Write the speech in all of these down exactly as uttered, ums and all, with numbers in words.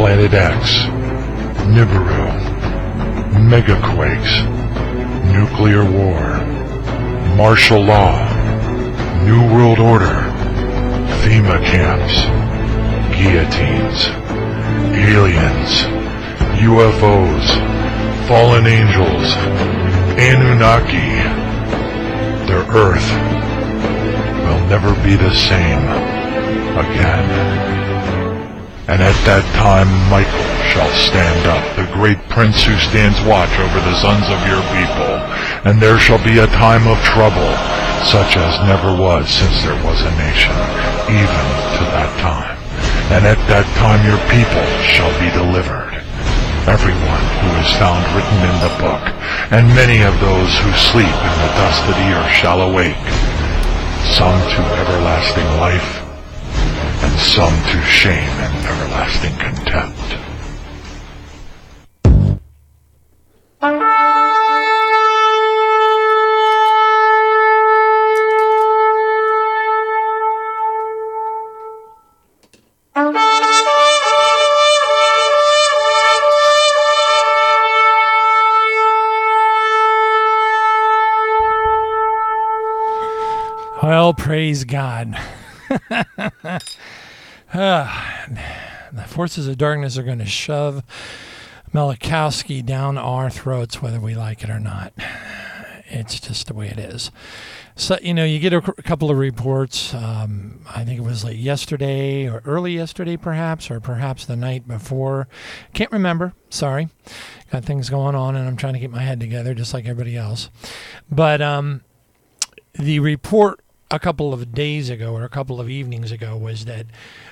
Planet X, Nibiru, megaquakes, nuclear war, martial law, New World Order, FEMA camps, guillotines, aliens, U F Os, fallen angels, Anunnaki. Their Earth will never be the same again. And at that time Michael shall stand up, the great prince who stands watch over the sons of your people, and there shall be a time of trouble, such as never was since there was a nation, even to that time. And at that time your people shall be delivered, everyone who is found written in the book, and many of those who sleep in the dust of the earth shall awake, some to everlasting life, and some to shame and everlasting contempt. Well, praise God. uh, the forces of darkness are going to shove Malachowski down our throats, whether we like it or not. It's just the way it is. So, you know, you get a, a couple of reports. Um, I think it was like yesterday or early yesterday, perhaps, or perhaps the night before. Can't remember. Sorry. Got things going on, and I'm trying to get my head together, just like everybody else. But um, the report a couple of days ago or a couple of evenings ago was that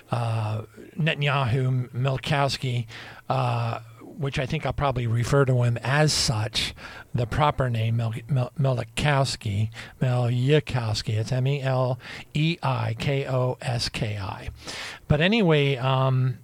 uh, Netanyahu, Malachowski, uh, which I think I'll probably refer to him as such, the proper name, Mel- Mel- Malachowski, Malachowski, it's M E L E I K O S K I. But anyway, um,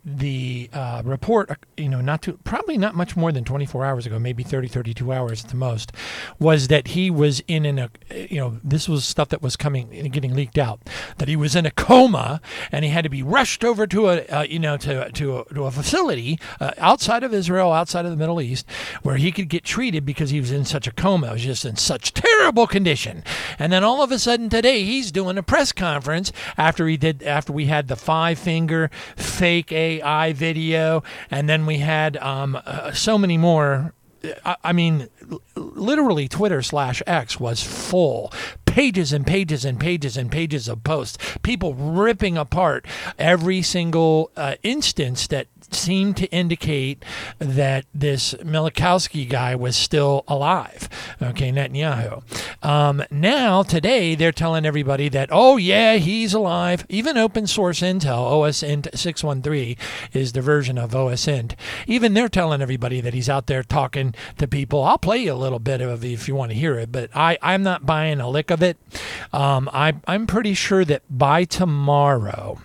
the uh, report, you know, not too, probably not much more than twenty-four hours ago, maybe thirty, thirty-two hours at the most, was that he was in an, a, you know, this was stuff that was coming, getting leaked out, that he was in a coma and he had to be rushed over to a, uh, you know, to to a, to a facility uh, outside of Israel, outside of the Middle East, where he could get treated because he was in such a coma. It was just in such terrible condition. And then all of a sudden today, he's doing a press conference after he did, after we had the five finger fake A I video, and then we had um, uh, so many more. I, I mean, l- literally Twitter slash X was full. Pages and pages and pages and pages of posts. People ripping apart every single uh, instance that seemed to indicate that this Malachowski guy was still alive. Okay, Netanyahu. Um, now, today, they're telling everybody that, oh, yeah, he's alive. Even open source intel, O S I N T six one three is the version of O S I N T. Even they're telling everybody that he's out there talking to people. I'll play you a little bit of it if you want to hear it, but I, I'm not buying a lick of it. Um, I, I'm pretty sure that by tomorrow,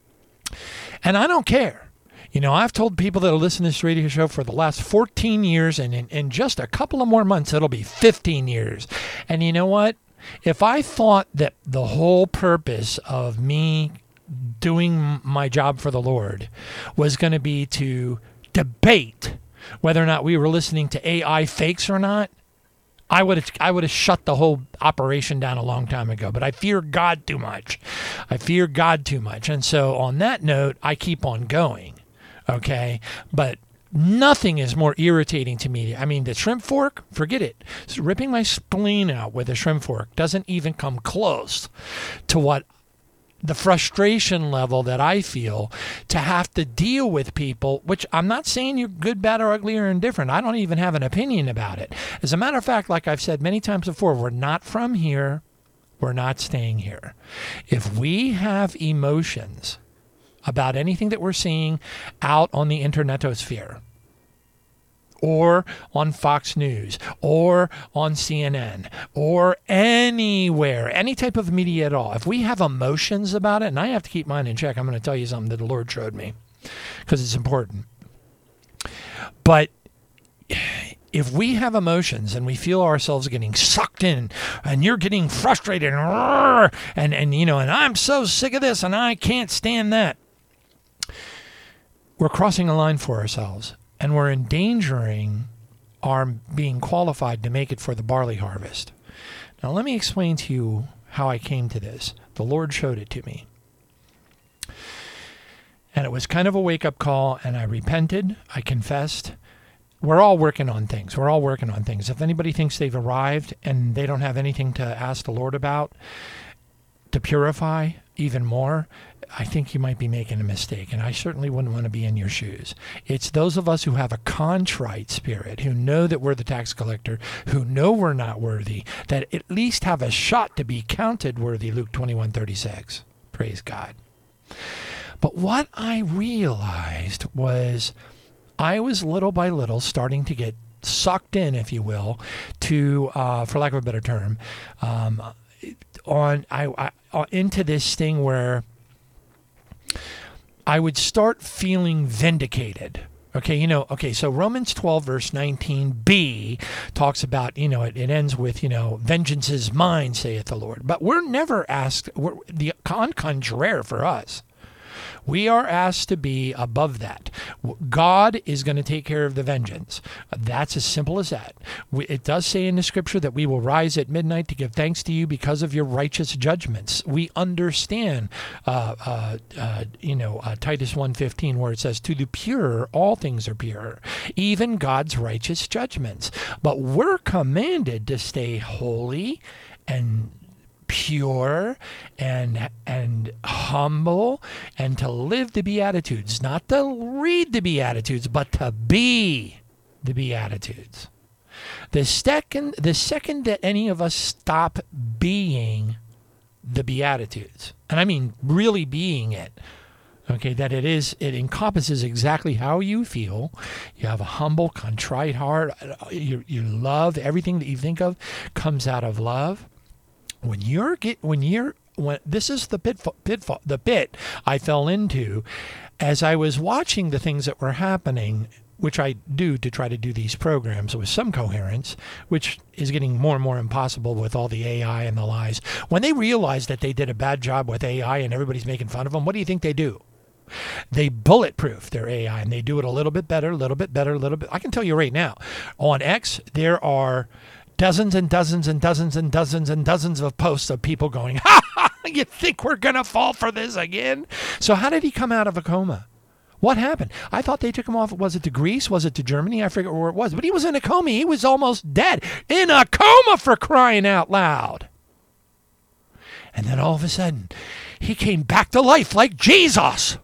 and I don't care. You know, I've told people that listen to this radio show for the last fourteen years, and in, in just a couple of more months, it'll be fifteen years. And you know what? If I thought that the whole purpose of me doing my job for the Lord was going to be to debate whether or not we were listening to A I fakes or not, I would have I would have shut the whole operation down a long time ago. But I fear God too much. I fear God too much. And so on that note, I keep on going. Okay, but nothing is more irritating to me. I mean, the shrimp fork, forget it. So ripping my spleen out with a shrimp fork doesn't even come close to what the frustration level that I feel to have to deal with people, which I'm not saying you're good, bad, or ugly, or indifferent. I don't even have an opinion about it. As a matter of fact, like I've said many times before, we're not from here. We're not staying here. If we have emotions about anything that we're seeing out on the internetosphere or on Fox News or on C N N or anywhere, any type of media at all, if we have emotions about it, and I have to keep mine in check, I'm going to tell you something that the Lord showed me because it's important. But if we have emotions and we feel ourselves getting sucked in and you're getting frustrated and, and, and you know, and I'm so sick of this and I can't stand that, we're crossing a line for ourselves, and we're endangering our being qualified to make it for the barley harvest. Now, let me explain to you how I came to this. The Lord showed it to me. And it was kind of a wake-up call, and I repented. I confessed. We're all working on things. We're all working on things. If anybody thinks they've arrived and they don't have anything to ask the Lord about to purify even more, I think you might be making a mistake, and I certainly wouldn't want to be in your shoes. It's those of us who have a contrite spirit, who know that we're the tax collector, who know we're not worthy, that at least have a shot to be counted worthy, Luke twenty-one thirty-six. Praise God. But what I realized was I was little by little starting to get sucked in, if you will, to, uh, for lack of a better term, um, on I, I into this thing where I would start feeling vindicated. Okay, you know, okay, so Romans twelve, verse nineteen b talks about, you know, it, it ends with, you know, vengeance is mine, saith the Lord. But we're never asked, we're, the con contraire for us. We are asked to be above that. God is going to take care of the vengeance. That's as simple as that. It does say in the scripture that we will rise at midnight to give thanks to you because of your righteous judgments. We understand, uh, uh, uh, you know, uh, Titus one fifteen, where it says, to the pure, all things are pure, even God's righteous judgments. But we're commanded to stay holy and pure and and humble, and to live the Beatitudes, not to read the Beatitudes, but to be the Beatitudes. The second, the second that any of us stop being the Beatitudes, and I mean really being it, okay, that it is, it encompasses exactly how you feel. You have a humble, contrite heart. You, you love, everything that you think of comes out of love. When you're get when you're when this is the pitfall, pitfall the bit I fell into as I was watching the things that were happening, which I do to try to do these programs with some coherence, which is getting more and more impossible with all the A I and the lies. When they realize that they did a bad job with A I and everybody's making fun of them, what do you think they do? They bulletproof their A I, and they do it a little bit better, a little bit better, a little bit. I can tell you right now, on X, there are dozens and dozens and dozens and dozens and dozens of posts of people going, ha ha, you think we're going to fall for this again? So how did he come out of a coma? What happened? I thought they took him off. Was it to Greece? Was it to Germany? I forget where it was. But he was in a coma. He was almost dead. In a coma, for crying out loud. And then all of a sudden, he came back to life like Jesus.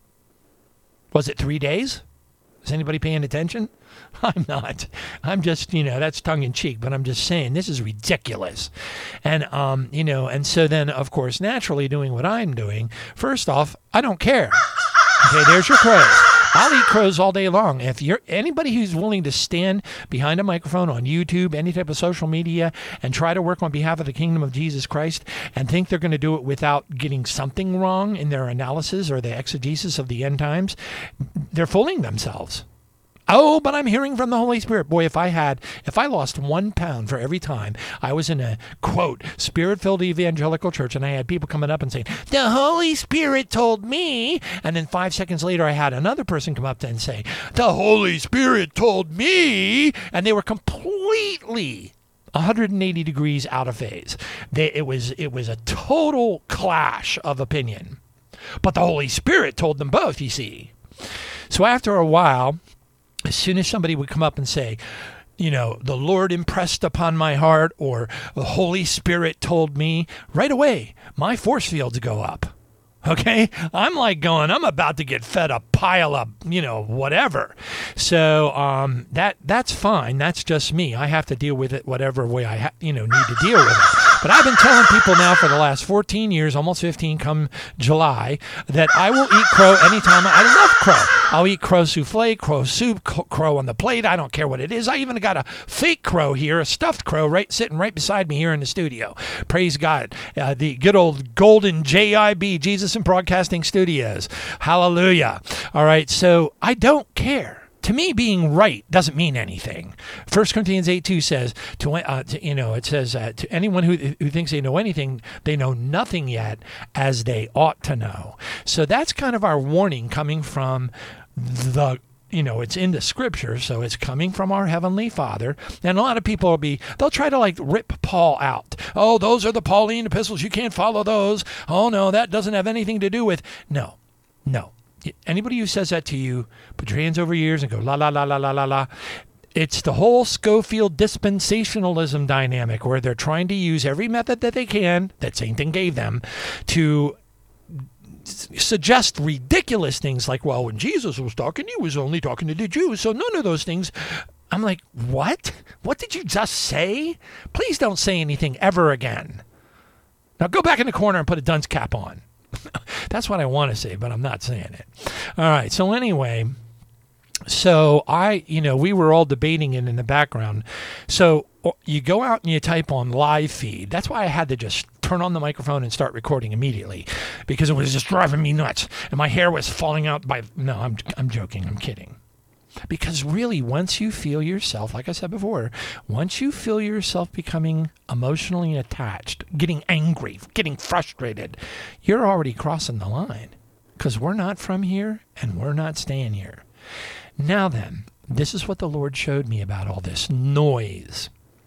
Was it three days? Is anybody paying attention? I'm not. I'm just, you know, that's tongue in cheek, but I'm just saying this is ridiculous. And, um, you know, and so then, of course, naturally doing what I'm doing, first off, I don't care. Okay, there's your crows. I'll eat crows all day long. If you're anybody who's willing to stand behind a microphone on YouTube, any type of social media, and try to work on behalf of the kingdom of Jesus Christ and think they're going to do it without getting something wrong in their analysis or the exegesis of the end times, they're fooling themselves. Oh, but I'm hearing from the Holy Spirit. Boy, if I had, if I lost one pound for every time I was in a, quote, spirit-filled evangelical church and I had people coming up and saying, the Holy Spirit told me, and then five seconds later I had another person come up and say, the Holy Spirit told me, and they were completely one hundred eighty degrees out of phase. They, it was, it was a total clash of opinion. But the Holy Spirit told them both, you see. So after a while, as soon as somebody would come up and say, you know, the Lord impressed upon my heart, or the Holy Spirit told me, right away, my force fields go up. Okay, I'm like going, I'm about to get fed a pile of, you know, whatever. So um, that that's fine. That's just me. I have to deal with it whatever way I, ha- you know, need to deal with it. But I've been telling people now for the last fourteen years, almost fifteen come July, that I will eat crow anytime. I love crow. I'll eat crow souffle, crow soup, crow on the plate. I don't care what it is. I even got a fake crow here, a stuffed crow, right sitting right beside me here in the studio. Praise God. Uh, the good old golden J I B, Jesus and Broadcasting Studios. Hallelujah. All right, so I don't care. To me, being right doesn't mean anything. First Corinthians eight two says, to, uh, to you know, it says, uh, to anyone who, who thinks they know anything, they know nothing yet as they ought to know. So that's kind of our warning coming from the you know, it's in the scripture, so it's coming from our Heavenly Father. And a lot of people will be, they'll try to like rip Paul out. Oh, those are the Pauline epistles. You can't follow those. Oh, no, that doesn't have anything to do with. No, no. Anybody who says that to you, put your hands over your ears and go, la, la, la, la, la, la, la. It's the whole Schofield dispensationalism dynamic where they're trying to use every method that they can, that Satan gave them, to suggest ridiculous things like, well, when Jesus was talking, he was only talking to the Jews, so none of those things. I'm like, what? What did you just say? Please don't say anything ever again. Now go back in the corner and put a dunce cap on. That's what I want to say, but I'm not saying it. All right, so anyway, so I, you know, we were all debating it in the background. So you go out and you type on live feed. That's why I had to just turn on the microphone and start recording immediately, because it was just driving me nuts and my hair was falling out by, no, I'm, I'm joking. I'm kidding. Because really, once you feel yourself, like I said before, once you feel yourself becoming emotionally attached, getting angry, getting frustrated, you're already crossing the line, because we're not from here and we're not staying here. Now then, this is what the Lord showed me about all this noise.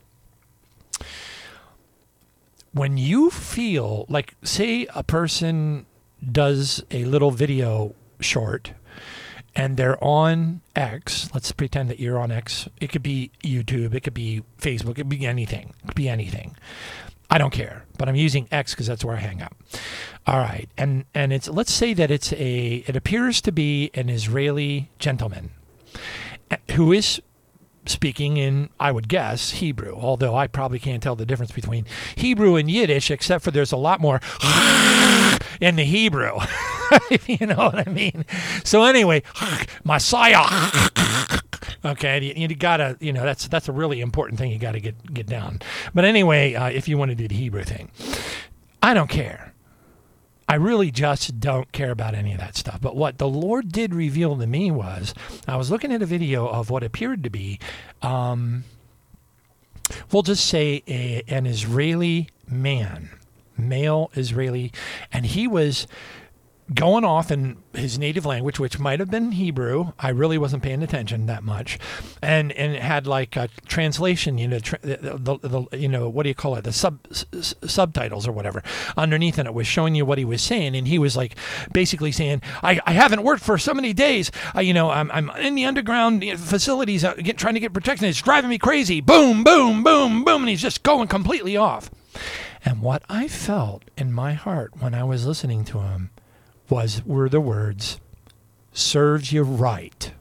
When you feel like, say a person does a little video short and they're on X, let's pretend that you're on X. It could be YouTube, it could be Facebook, it could be anything. It could be anything. I don't care, but I'm using X because that's where I hang out. All right, and and it's, let's say that it's a, it appears to be an Israeli gentleman who is speaking in, I would guess, Hebrew, although I probably can't tell the difference between Hebrew and Yiddish, except for there's a lot more in the Hebrew. You know what I mean? So anyway, Messiah. Okay, you, you gotta, you know, that's that's a really important thing you gotta get get down. But anyway, uh, if you want to do the Hebrew thing, I don't care. I really just don't care about any of that stuff. But what the Lord did reveal to me was, I was looking at a video of what appeared to be, um, we'll just say a, an Israeli man, male Israeli, and he was going off in his native language, which might have been Hebrew. I really wasn't paying attention that much, and and it had like a translation, you know, tra- the, the, the you know, what do you call it, the sub s- subtitles or whatever underneath, and it was showing you what he was saying, and he was like basically saying, I, I haven't worked for so many days, I, you know, I'm I'm in the underground facilities, uh, get, trying to get protection. It's driving me crazy. Boom, boom, boom, boom, and he's just going completely off. And what I felt in my heart when I was listening to him was were the words, serves you right.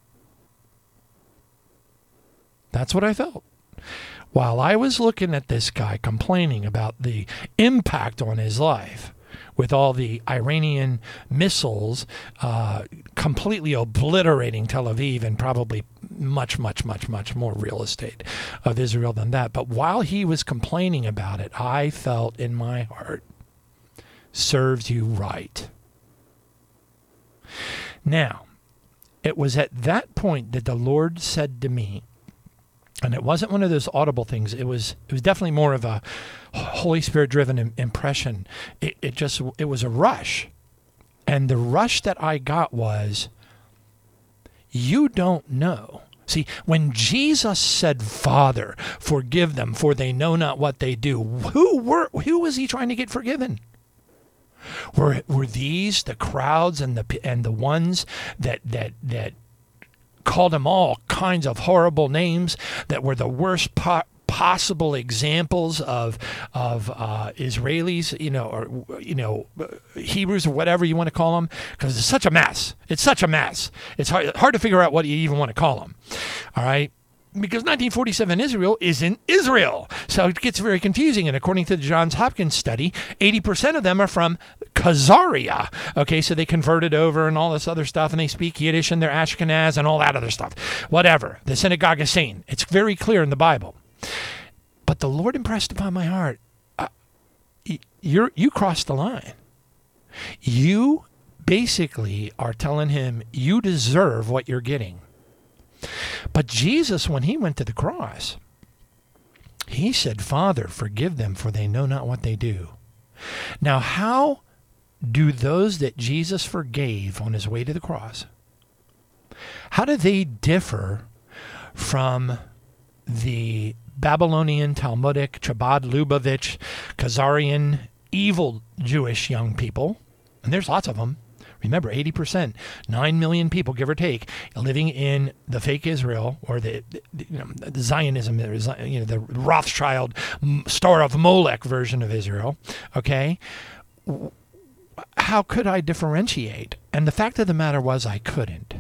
That's what I felt. While I was looking at this guy complaining about the impact on his life with all the Iranian missiles uh, completely obliterating Tel Aviv and probably much, much, much, much more real estate of Israel than that. But while he was complaining about it, I felt in my heart, serves you right. Now, it was at that point that the Lord said to me, and it wasn't one of those audible things. It was it was definitely more of a Holy Spirit driven impression. It, it just it was a rush, and the rush that I got was, you don't know. See, when Jesus said, "Father, forgive them, for they know not what they do," who were who was he trying to get forgiven? Were were these the crowds and the and the ones that that that called him all kinds of horrible names, that were the worst po- possible examples of of uh, Israelis, you know, or you know, Hebrews or whatever you want to call them, because it's such a mess. It's such a mess. It's hard hard to figure out what you even want to call them. All right. Because nineteen forty-seven Israel isn't Israel. So it gets very confusing. And according to the Johns Hopkins study, eighty percent of them are from Khazaria. Okay, so they converted over and all this other stuff, and they speak Yiddish and they're Ashkenaz and all that other stuff. Whatever. The synagogue is saying. It's very clear in the Bible. But the Lord impressed upon my heart, uh, you're, you crossed the line. You basically are telling him you deserve what you're getting. But Jesus, when he went to the cross, he said, "Father, forgive them, for they know not what they do." Now, how do those that Jesus forgave on his way to the cross, How do they differ from the Babylonian, Talmudic, Chabad, Lubavitch, Khazarian, evil Jewish young people? And there's lots of them. Remember, eighty percent, nine million people, give or take, living in the fake Israel or the, the, you know, the Zionism, you know, the Rothschild Star of Molech version of Israel. Okay, how could I differentiate? And the fact of the matter was, I couldn't.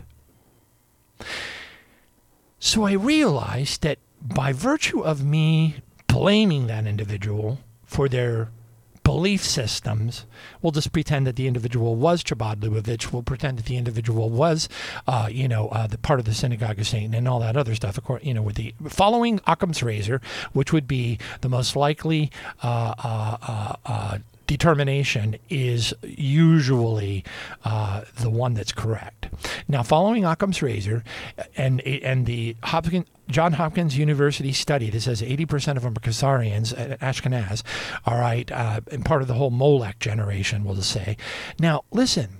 So I realized that by virtue of me blaming that individual for their belief systems, we'll just pretend that the individual was Chabad Lubavitch. We'll pretend that the individual was, uh, you know, uh, the part of the synagogue of Satan and all that other stuff. Of course, you know, with the following Occam's razor, which would be the most likely uh, uh, uh, uh, determination, is usually uh, the one that's correct. Now, following Occam's razor, and and the Hopkins, John Hopkins University study that says eighty percent of them are Khazarians, Ashkenaz, all right, uh, and part of the whole Molech generation, we'll just say. Now, listen,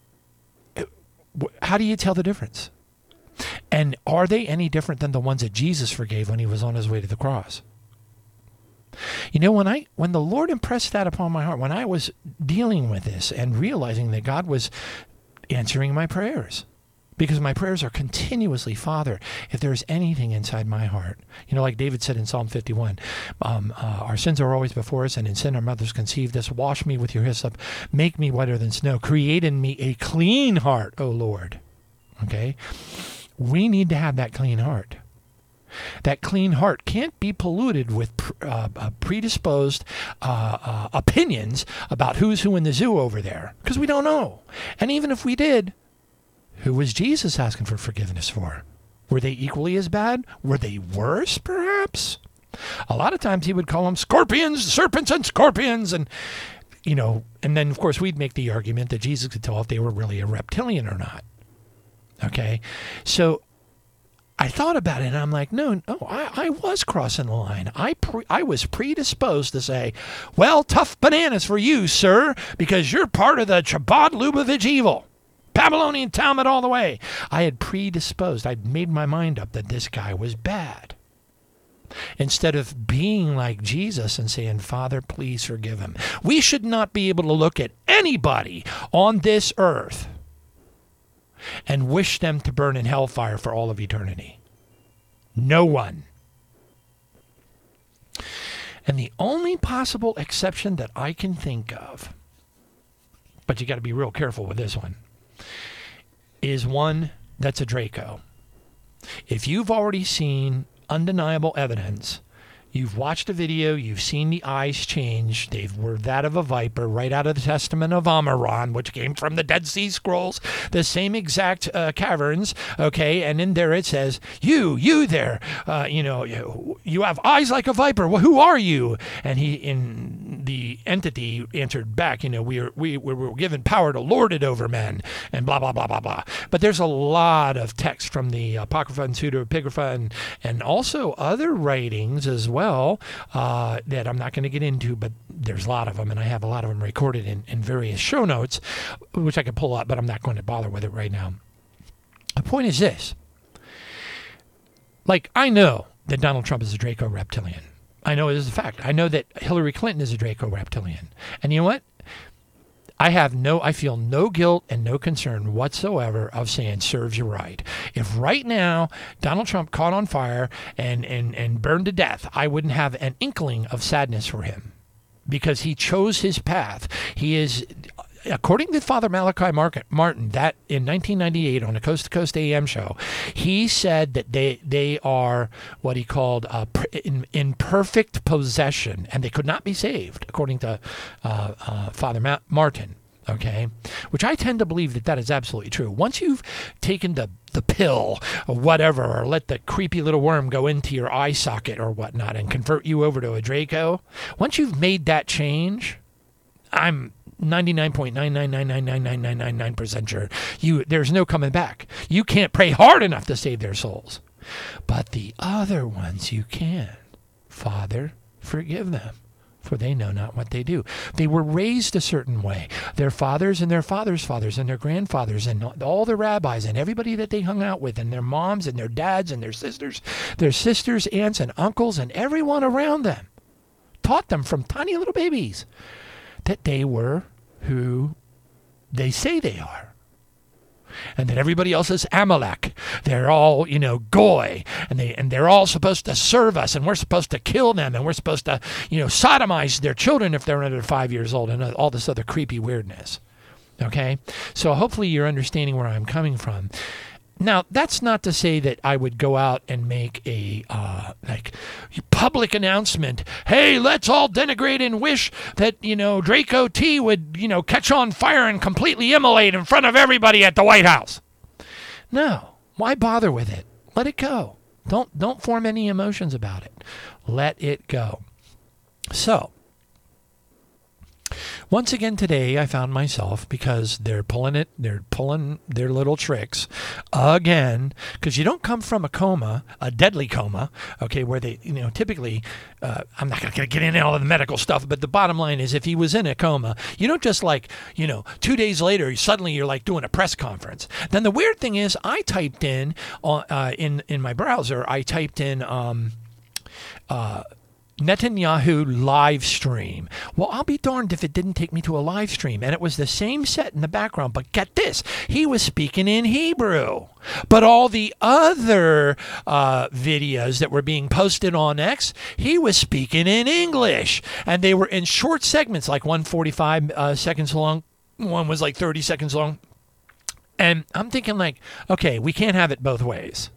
how do you tell the difference? And are they any different than the ones that Jesus forgave when he was on his way to the cross? You know, when I when the Lord impressed that upon my heart, when I was dealing with this and realizing that God was answering my prayers, because my prayers are continuously, Father, if there's anything inside my heart, you know, like David said in Psalm fifty-one, um, uh, our sins are always before us, and in sin our mothers conceived us. Wash me with your hyssop, make me whiter than snow. Create in me a clean heart, O Lord. Okay? We need to have that clean heart. That clean heart can't be polluted with uh, uh, predisposed uh, uh, opinions about who's who in the zoo over there, because we don't know. And even if we did, who was Jesus asking for forgiveness for? Were they equally as bad? Were they worse, perhaps? A lot of times he would call them scorpions, serpents and scorpions, and, you know, and then, of course, we'd make the argument that Jesus could tell if they were really a reptilian or not. Okay? So I thought about it, and I'm like, no, no, I, I was crossing the line. I pre, I was predisposed to say, well, tough bananas for you, sir, because you're part of the Chabad Lubavitch evil. Babylonian Talmud all the way. I had predisposed. I'd made my mind up that this guy was bad. Instead of being like Jesus and saying, Father, please forgive him. We should not be able to look at anybody on this earth and wish them to burn in hellfire for all of eternity. No one. And the only possible exception that I can think of, but you got to be real careful with this one, is one that's a Draco. If you've already seen undeniable evidence, you've watched a video, you've seen the eyes change, they were that of a viper right out of the Testament of Amoron, which came from the Dead Sea Scrolls, the same exact uh, caverns, okay, and in there it says, you, you there, uh, you know, you, you have eyes like a viper, well, who are you? And he, in the entity answered back, you know, we, are, we, we were given power to lord it over men, and blah, blah, blah, blah, blah. But there's a lot of text from the Apocrypha and Pseudepigrapha and, and also other writings as well. Well, uh, that I'm not going to get into, but there's a lot of them, and I have a lot of them recorded in, in various show notes, which I can pull up, but I'm not going to bother with it right now. The point is this. Like, I know that Donald Trump is a Draco reptilian. I know it is a fact. I know that Hillary Clinton is a Draco reptilian. And you know what? I have no, I feel no guilt and no concern whatsoever of saying serves you right. If right now Donald Trump caught on fire and, and, and burned to death, I wouldn't have an inkling of sadness for him because he chose his path. He is, according to Father Malachi Martin, that in nineteen ninety-eight on a Coast to Coast A M show, he said that they they are what he called uh, in, in perfect possession, and they could not be saved, according to uh, uh, Father Ma- Martin. Okay, which I tend to believe that that is absolutely true. Once you've taken the the pill or whatever, or let the creepy little worm go into your eye socket or whatnot and convert you over to a Draco, once you've made that change, I'm ninety-nine point nine nine nine nine nine nine nine nine nine percent sure you there's no coming back. You can't pray hard enough to save their souls. But the other ones you can. Father, forgive them. for they know not what they do. They were raised a certain way. Their fathers and their fathers' fathers and their grandfathers and all the rabbis and everybody that they hung out with and their moms and their dads and their sisters, their sisters, aunts and uncles and everyone around them taught them from tiny little babies that they were who they say they are. And that everybody else is Amalek. They're all, you know, Goy, and they and they're all supposed to serve us, and we're supposed to kill them, and we're supposed to, you know, sodomize their children if they're under five years old, and all this other creepy weirdness. Okay, so hopefully you're understanding where I'm coming from. Now, that's not to say that I would go out and make a uh, like public announcement. Hey, let's all denigrate and wish that, you know, Draco T would, you know, catch on fire and completely immolate in front of everybody at the White House. No, why bother with it? Let it go. Don't don't form any emotions about it. Let it go. So, once again today, I found myself, because they're pulling it, they're pulling their little tricks again, because you don't come from a coma, a deadly coma, okay, where they, you know, typically, uh, I'm not going to get into all of the medical stuff, but the bottom line is if he was in a coma, you don't just like, you know, two days later, suddenly you're like doing a press conference. Then the weird thing is I typed in, uh, in, in my browser, I typed in, um, uh, Netanyahu live stream. Well, I'll be darned if it didn't take me to a live stream. And it was the same set in the background. But get this, he was speaking in Hebrew. But all the other uh, videos that were being posted on X, he was speaking in English. And they were in short segments, like one forty-five uh, seconds long. One was like thirty seconds long. And I'm thinking like, okay, we can't have it both ways.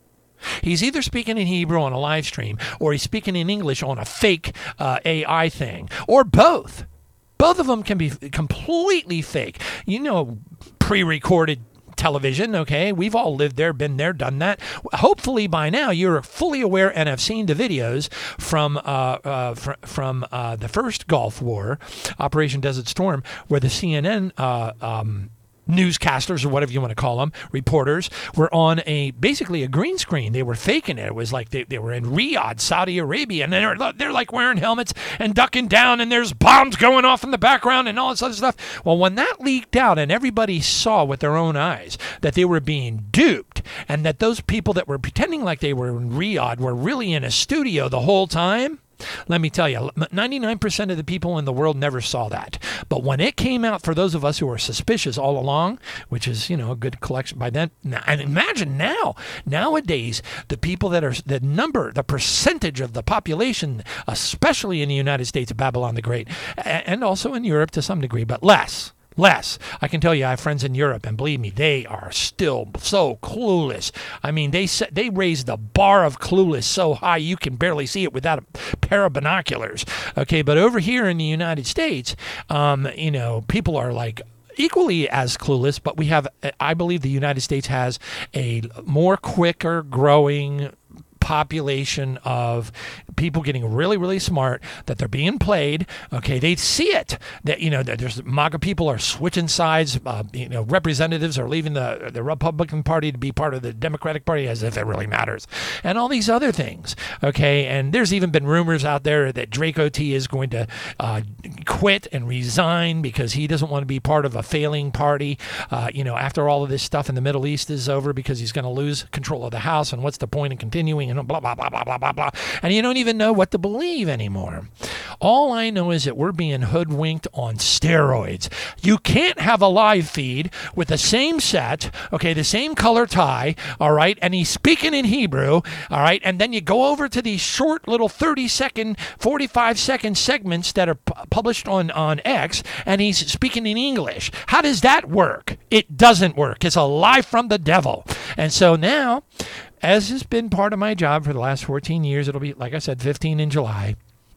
He's either speaking in Hebrew on a live stream or he's speaking in English on a fake uh, A I thing, or both. Both of them can be completely fake. You know, pre-recorded television, okay? We've all lived there, been there, done that. Hopefully by now you're fully aware and have seen the videos from uh, uh, fr- from uh, the first Gulf War, Operation Desert Storm, where the C N N uh, um, newscasters, or whatever you want to call them, reporters, were on a basically a green screen. They were faking it. It was like they, they were in Riyadh, Saudi Arabia, and they're, they're like wearing helmets and ducking down, and there's bombs going off in the background and all this other stuff. Well, when that leaked out and everybody saw with their own eyes that they were being duped, and that those people that were pretending like they were in Riyadh were really in a studio the whole time, let me tell you, ninety-nine percent of the people in the world never saw that. But when it came out, for those of us who were suspicious all along, which is, you know, a good collection by then, and imagine now, nowadays, the people that are, the number, the percentage of the population, especially in the United States of Babylon the Great, and also in Europe to some degree, but less. Less. I can tell you I have friends in Europe, and believe me, they are still so clueless. I mean, they set, they raised the bar of clueless so high you can barely see it without a pair of binoculars. Okay, but over here in the United States, um, you know, people are like equally as clueless, but we have, I believe the United States has a more quicker growing population of people getting really, really smart, that they're being played. Okay, they see it. That, you know, that there's MAGA people are switching sides. Uh, you know, representatives are leaving the the Republican Party to be part of the Democratic Party, as if it really matters, and all these other things. Okay, and there's even been rumors out there that Draco T is going to uh, quit and resign because he doesn't want to be part of a failing party. Uh, you know, after all of this stuff in the Middle East is over, because he's going to lose control of the House, and what's the point in continuing? And blah, blah, blah, blah, blah, blah, blah. And you don't even know what to believe anymore. All I know is that we're being hoodwinked on steroids. You can't have a live feed with the same set, okay, the same color tie, all right, and he's speaking in Hebrew, all right, and then you go over to these short little thirty second, forty-five second segments that are p- published on, on X, and he's speaking in English. How does that work? It doesn't work. It's a lie from the devil. And so now, as has been part of my job for the last fourteen years, it'll be, like I said, fifteen in July,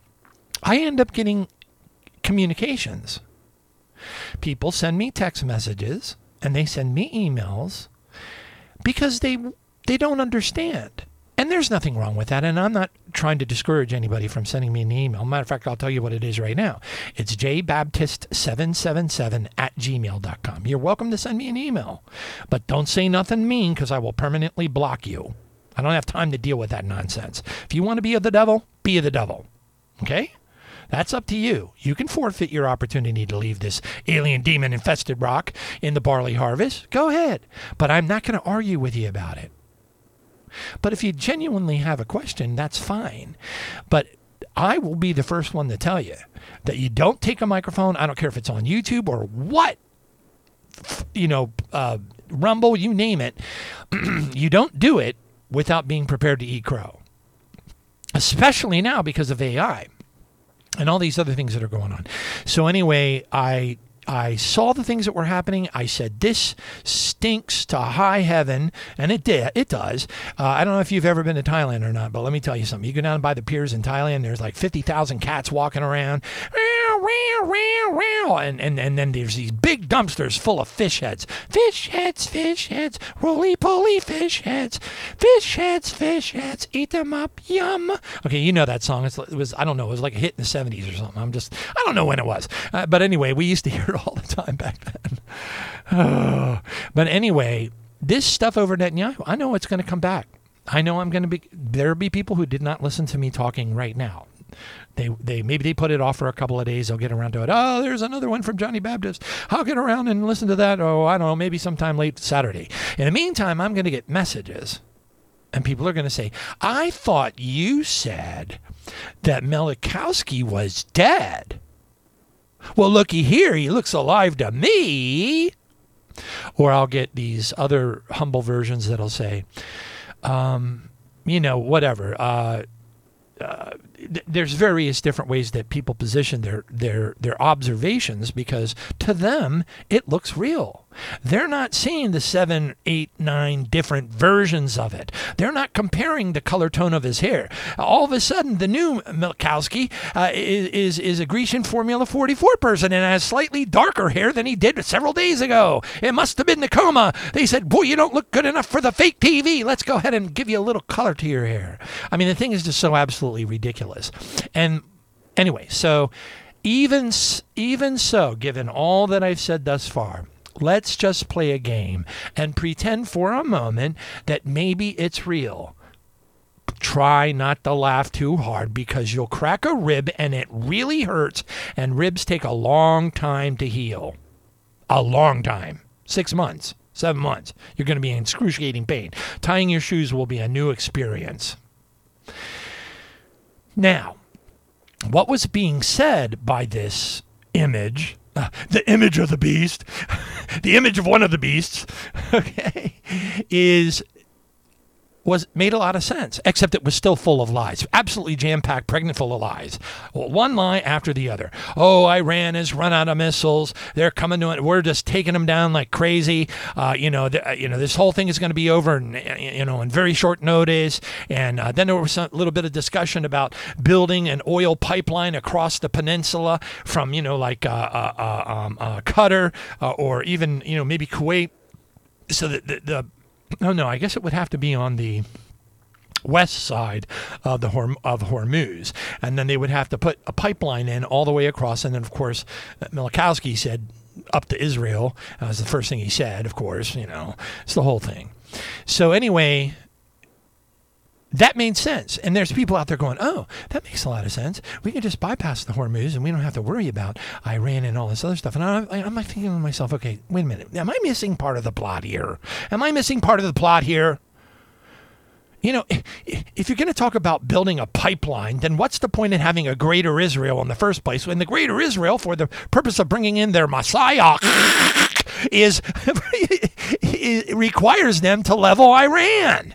I end up getting communications. People send me text messages and they send me emails because they they don't understand. And there's nothing wrong with that. And I'm not trying to discourage anybody from sending me an email. Matter of fact, I'll tell you what it is right now. It's j baptist seven seven seven at gmail dot com. You're welcome to send me an email. But don't say nothing mean, because I will permanently block you. I don't have time to deal with that nonsense. If you want to be of the devil, be of the devil. Okay? That's up to you. You can forfeit your opportunity to leave this alien demon infested rock in the barley harvest. Go ahead. But I'm not going to argue with you about it. But if you genuinely have a question, that's fine. But I will be the first one to tell you that you don't take a microphone. I don't care if it's on YouTube or what, you know, uh, Rumble, you name it. You don't do it without being prepared to eat crow, especially now because of A I and all these other things that are going on. So anyway, I I saw the things that were happening. I said, this stinks to high heaven. And it did. It does. Uh, I don't know if you've ever been to Thailand or not, but let me tell you something. You go down by the piers in Thailand, there's like fifty thousand cats walking around. And, and, and then there's these big dumpsters full of fish heads. Fish heads, fish heads, roly-poly fish heads. Fish heads, fish heads, eat them up, yum. Okay, you know that song. It's, it was, I don't know, it was like a hit in the seventies or something. I'm just, I don't know when it was. Uh, but anyway, we used to hear it all the time back then. Oh. But anyway, this stuff over Netanyahu, I know it's going to come back. I know I'm going to be, there'll be people who did not listen to me talking right now. They, they maybe they put it off for a couple of days. They'll get around to it. Oh, there's another one from Johnny Baptist. I'll get around and listen to that. Oh, I don't know, maybe sometime late Saturday. In the meantime, I'm going to get messages. And people are going to say, I thought you said that Melikowski was dead. Well, looky here. He looks alive to me. Or I'll get these other humble versions that'll say, um, you know, whatever. Uh, uh, th- there's various different ways that people position their, their, their observations because to them, it looks real. They're not seeing the seven, eight, nine different versions of it. They're not comparing the color tone of his hair. All of a sudden, the new Melikowski uh, is, is is a Grecian Formula forty-four person and has slightly darker hair than he did several days ago. It must have been the coma. They said, boy, you don't look good enough for the fake T V. Let's go ahead and give you a little color to your hair. I mean, the thing is just so absolutely ridiculous. And anyway, so even even so, given all that I've said thus far, let's just play a game and pretend for a moment that maybe it's real. Try not to laugh too hard because you'll crack a rib and it really hurts, and ribs take a long time to heal. A long time. Six months, seven months. You're going to be in excruciating pain. Tying your shoes will be a new experience. Now, what was being said by this image, uh, the image of the beast, the image of one of the beasts, okay, is was made a lot of sense, except it was still full of lies, absolutely jam-packed, pregnant full of lies. Well, one lie after the other. Oh, Iran has run out of missiles. They're coming to it. We're just taking them down like crazy. Uh, you know, the, you know, this whole thing is going to be over, in, you know, in very short notice. And uh, then there was a little bit of discussion about building an oil pipeline across the peninsula from, you know, like uh, uh, uh, um, uh, Qatar uh, or even, you know, maybe Kuwait. So that the, the No, no, I guess it would have to be on the west side of the Horm- of Hormuz. And then they would have to put a pipeline in all the way across. And then, of course, Melikowski said up to Israel. That was the first thing he said, of course, you know. It's the whole thing. So anyway, that made sense. And there's people out there going, oh, that makes a lot of sense. We can just bypass the Hormuz and we don't have to worry about Iran and all this other stuff. And I, I, I'm like thinking to myself, okay, wait a minute. Am I missing part of the plot here? Am I missing part of the plot here? You know, if you're going to talk about building a pipeline, then what's the point in having a greater Israel in the first place? When the greater Israel, for the purpose of bringing in their Messiah, is it requires them to level Iran.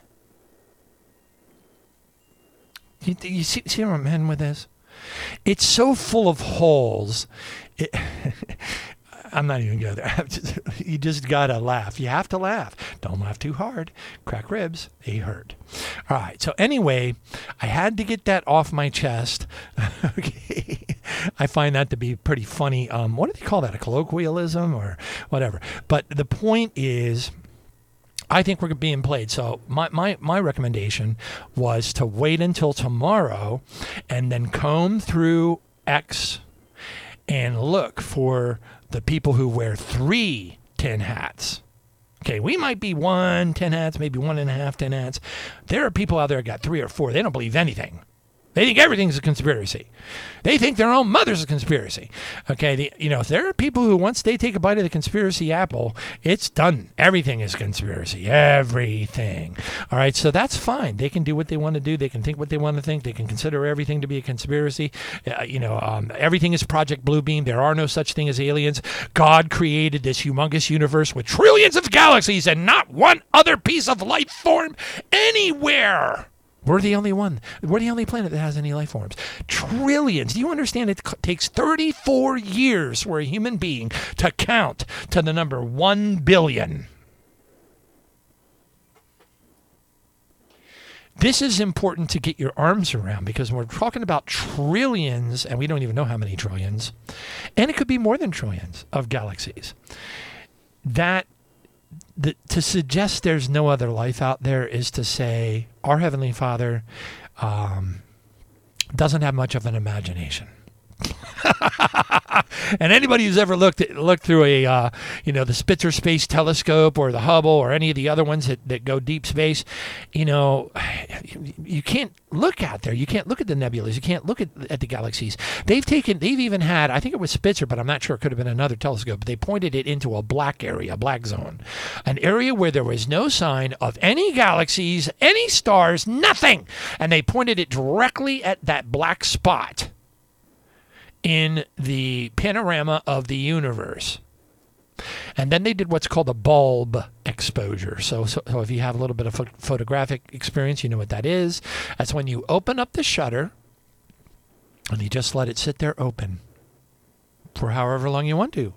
You, you see, see where I'm heading with this? It's so full of holes. It, I'm not even going there. You just got to laugh. You have to laugh. Don't laugh too hard. Crack ribs, they hurt. All right. So anyway, I had to get that off my chest. Okay. I find that to be pretty funny. Um, what do they call that? A colloquialism or whatever. But the point is, I think we're being played. So my, my, my recommendation was to wait until tomorrow and then comb through X and look for the people who wear three tin hats. Okay, we might be one tin hats, maybe one and a half tin hats. There are people out there that got three or four. They don't believe anything. They think everything's a conspiracy. They think their own mother's a conspiracy. Okay, the, you know, if there are people who once they take a bite of the conspiracy apple, it's done. Everything is conspiracy. Everything. All right, so that's fine. They can do what they want to do. They can think what they want to think. They can consider everything to be a conspiracy. Uh, you know, um, everything is Project Bluebeam. There are no such thing as aliens. God created this humongous universe with trillions of galaxies and not one other piece of life form anywhere. We're the only one. We're the only planet that has any life forms. Trillions. Do you understand it c- takes thirty-four years for a human being to count to the number one billion? This is important to get your arms around because we're talking about trillions, and we don't even know how many trillions, and it could be more than trillions of galaxies. That The, to suggest there's no other life out there is to say our Heavenly Father um, doesn't have much of an imagination. And anybody who's ever looked at, looked through a, uh, you know, the Spitzer Space Telescope or the Hubble or any of the other ones that, that go deep space, you know, you can't look out there. You can't look at the nebulas. You can't look at, at the galaxies. They've taken, they've even had, I think it was Spitzer, but I'm not sure. It could have been another telescope. But they pointed it into a black area, a black zone, an area where there was no sign of any galaxies, any stars, nothing. And they pointed it directly at that black spot in the panorama of the universe. And then they did what's called a bulb exposure. So, so, so if you have a little bit of ph- photographic experience, you know what that is. That's when you open up the shutter and you just let it sit there open for however long you want to.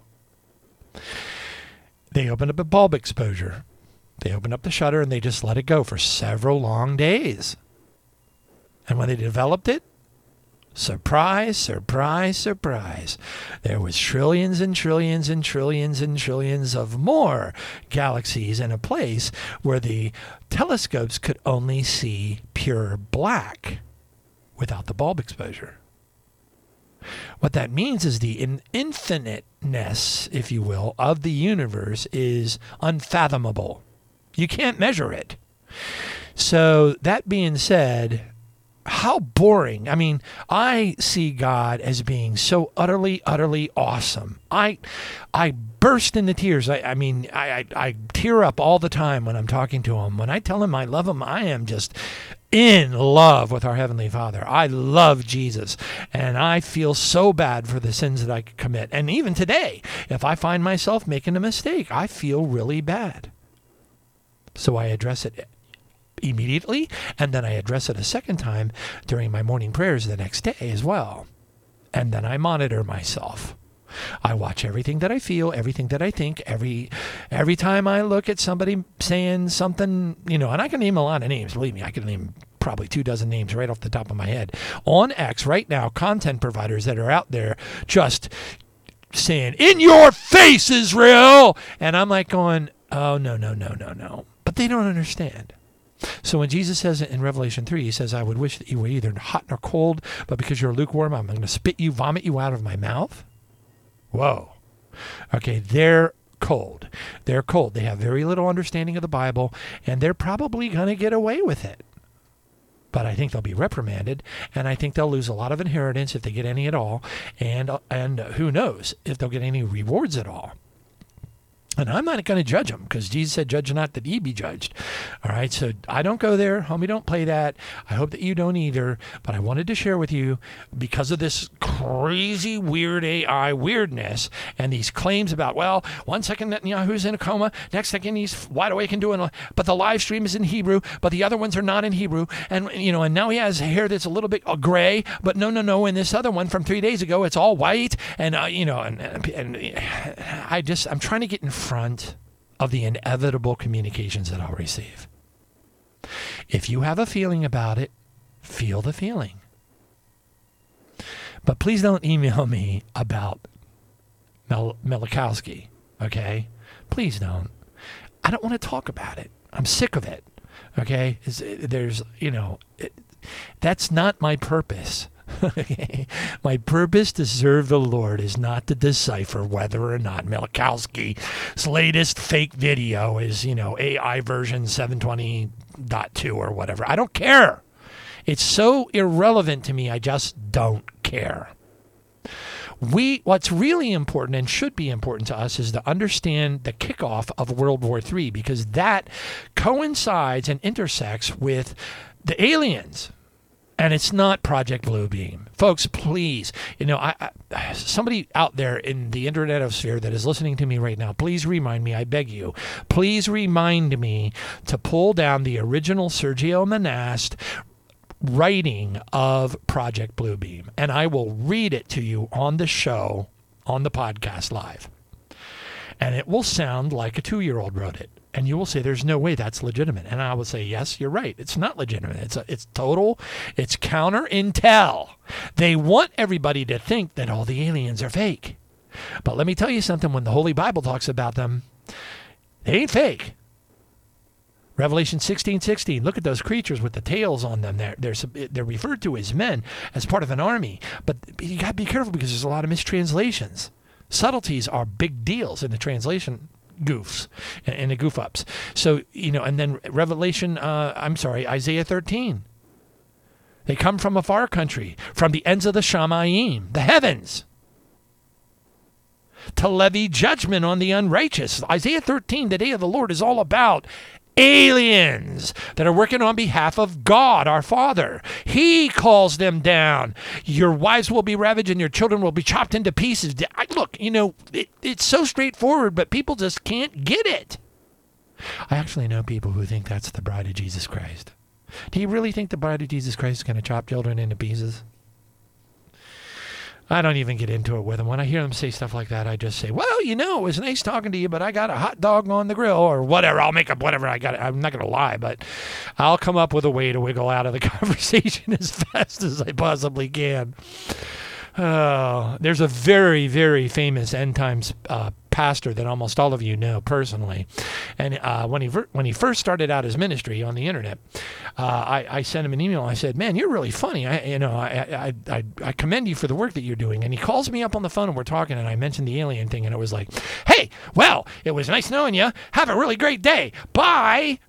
They opened up a bulb exposure. They opened up the shutter and they just let it go for several long days. And when they developed it, surprise, surprise, surprise. There was trillions and trillions and trillions and trillions of more galaxies in a place where the telescopes could only see pure black without the bulb exposure. What that means is the in- infiniteness, if you will, of the universe is unfathomable. You can't measure it. So that being said, how boring. I mean, I see God as being so utterly, utterly awesome. I I burst into tears. I, I mean, I, I, I tear up all the time when I'm talking to him. When I tell him I love him, I am just in love with our Heavenly Father. I love Jesus. And I feel so bad for the sins that I commit. And even today, if I find myself making a mistake, I feel really bad. So I address it immediately, and then I address it a second time during my morning prayers the next day as well. And then I monitor myself. I watch everything that I feel, everything that I think, every every time I look at somebody saying something, you know, and I can name a lot of names. Believe me, I can name probably two dozen names right off the top of my head. On X right now, content providers that are out there just saying, "In your face, Israel!" And I'm like going, oh, no, no, no, no, no. But they don't understand. So when Jesus says it in Revelation three, he says, I would wish that you were either hot nor cold, but because you're lukewarm, I'm going to spit you, vomit you out of my mouth. Whoa. Okay, they're cold. They're cold. They have very little understanding of the Bible, and they're probably going to get away with it. But I think they'll be reprimanded, and I think they'll lose a lot of inheritance if they get any at all, and and who knows if they'll get any rewards at all. And I'm not going to judge them because Jesus said, judge not that ye be judged. All right, so I don't go there. Homie, don't play that. I hope that you don't either. But I wanted to share with you, because of this crazy, weird A I weirdness and these claims about, well, one second Netanyahu's in a coma, next second he's wide awake and doing, but the live stream is in Hebrew, but the other ones are not in Hebrew. And, you know, and now he has hair that's a little bit gray, but no, no, no. In this other one from three days ago, it's all white. And, uh, you know, and, and I just, I'm trying to get in front of the inevitable communications that I'll receive. If you have a feeling about it, feel the feeling. But please don't email me about Mel- Milikowski, okay? Please don't. I don't want to talk about it. I'm sick of it, okay? It's, there's, you know, it, that's not my purpose. My purpose to serve the Lord is not to decipher whether or not Milikowski's latest fake video is, you know, A I version seven twenty point two or whatever. I don't care. It's so irrelevant to me, I just don't care. We, what's really important and should be important to us is to understand the kickoff of World War Three, because that coincides and intersects with the aliens. And it's not Project Bluebeam. Folks, please, you know, I, I, somebody out there in the internetosphere that is listening to me right now, please remind me, I beg you, please remind me to pull down the original Sergio Monast writing of Project Bluebeam, and I will read it to you on the show, on the podcast live. And it will sound like a two-year-old wrote it. And you will say, there's no way that's legitimate. And I will say, yes, you're right. It's not legitimate. It's a, it's total, it's counter intel. They want everybody to think that all the aliens are fake. But let me tell you something, when the Holy Bible talks about them, they ain't fake. Revelation sixteen sixteen, look at those creatures with the tails on them. They're, they're, they're referred to as men, as part of an army. But you got to be careful because there's a lot of mistranslations. Subtleties are big deals in the translation goofs and the goof ups. So, you know, and then Revelation, uh, I'm sorry, Isaiah thirteen. They come from a far country, from the ends of the Shamayim, the heavens, to levy judgment on the unrighteous. Isaiah thirteen, the day of the Lord, is all about aliens that are working on behalf of God, our Father. He calls them down. Your wives will be ravaged and your children will be chopped into pieces. I, look, you know, it, it's so straightforward, but people just can't get it. I actually know people who think that's the bride of Jesus Christ. Do you really think the bride of Jesus Christ is going to chop children into pieces? I don't even get into it with them. When I hear them say stuff like that, I just say, well, you know, it was nice talking to you, but I got a hot dog on the grill or whatever. I'll make up whatever I got. I'm not going to lie, but I'll come up with a way to wiggle out of the conversation as fast as I possibly can. Uh, there's a very, very famous end times uh, pastor that almost all of you know personally, and uh, when he ver- when he first started out his ministry on the internet, uh, I, I sent him an email. I said, "Man, you're really funny. I, you know, I, I I I commend you for the work that you're doing." And he calls me up on the phone and we're talking, and I mentioned the alien thing, and it was like, "Hey, well, it was nice knowing you. Have a really great day. Bye."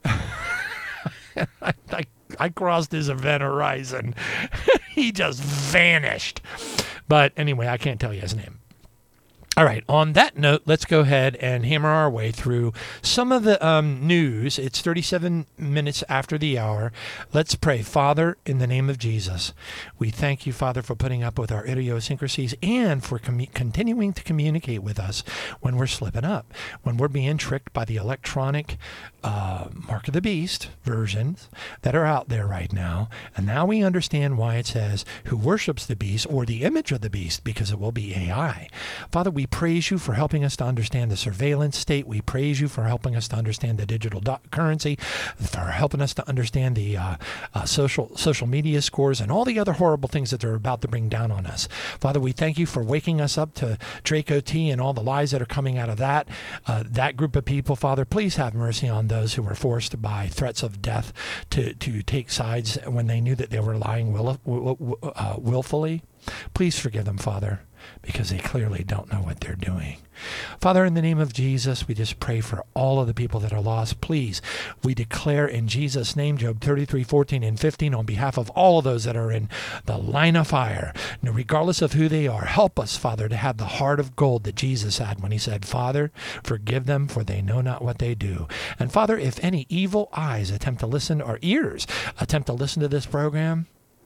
I, I I crossed his event horizon. He just vanished. But anyway, I can't tell you his name. All right, on that note, let's go ahead and hammer our way through some of the um, news. It's thirty-seven minutes after the hour. Let's pray. Father, in the name of Jesus, we thank you, Father, for putting up with our idiosyncrasies and for com- continuing to communicate with us when we're slipping up, when we're being tricked by the electronic uh, Mark of the Beast versions that are out there right now. And now we understand why it says who worships the beast or the image of the beast, because it will be A I. Father, we praise you for helping us to understand the surveillance state. We praise you for helping us to understand the digital do- currency, for helping us to understand the uh, uh, social social media scores and all the other horrible things that they're about to bring down on us. Father, we thank you for waking us up to Draco T and all the lies that are coming out of that, uh, that group of people. Father, please have mercy on those who were forced by threats of death to, to take sides when they knew that they were lying will, will, uh, willfully. Please forgive them, Father, because they clearly don't know what they're doing. Father, in the name of Jesus, we just pray for all of the people that are lost. Please, we declare in Jesus' name, Job thirty-three, fourteen and fifteen, on behalf of all of those that are in the line of fire, regardless of who they are, help us, Father, to have the heart of gold that Jesus had when he said, Father, forgive them, for they know not what they do. And Father, if any evil eyes attempt to listen, or ears attempt to listen to this program,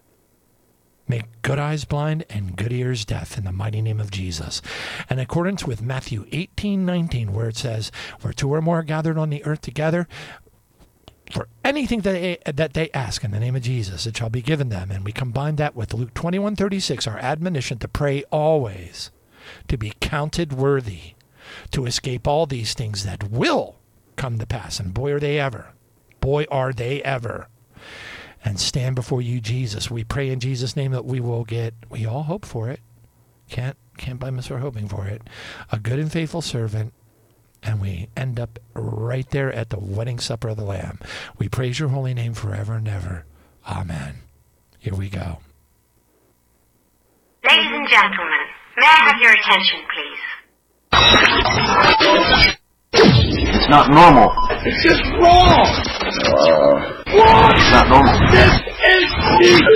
make good eyes blind and good ears deaf in the mighty name of Jesus. In accordance with Matthew eighteen nineteen, where it says, where two or more are gathered on the earth together, for anything that they, that they ask in the name of Jesus, it shall be given them. And we combine that with Luke twenty-one thirty-six, our admonition to pray always, to be counted worthy, to escape all these things that will come to pass. And boy, are they ever. Boy, are they ever. And stand before you, Jesus. We pray in Jesus' name that we will get, we all hope for it. Can't can't blame us for hoping for it. A good and faithful servant. And we end up right there at the wedding supper of the Lamb. We praise your holy name forever and ever. Amen. Here we go. Ladies and gentlemen, may I have your attention, please? It's not normal. It's just wrong. Uh, Wrong. it's not normal. This is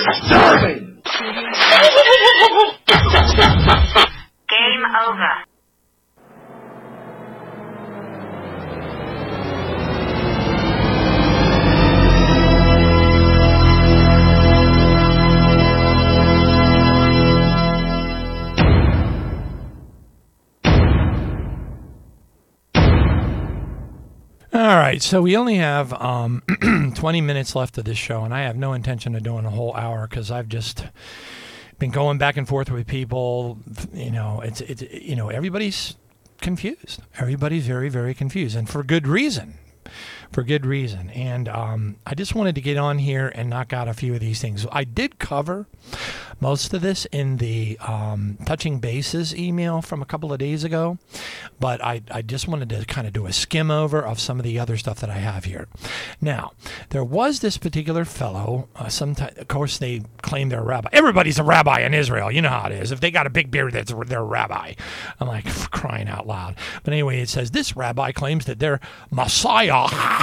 right, so we only have um, twenty minutes left of this show, and I have no intention of doing a whole hour because I've just been going back and forth with people. You know, it's it's you know everybody's confused. Everybody's very very confused, and for good reason. For good reason. And um, I just wanted to get on here and knock out a few of these things. I did cover most of this in the um, Touching Bases email from a couple of days ago, but I, I just wanted to kind of do a skim over of some of the other stuff that I have here. Now, there was this particular fellow, uh, sometime, of course they claim they're a rabbi. Everybody's a rabbi in Israel. You know how it is. If they got a big beard, that's, they're a rabbi. I'm like, for crying out loud. But anyway, it says, this rabbi claims that their Messiah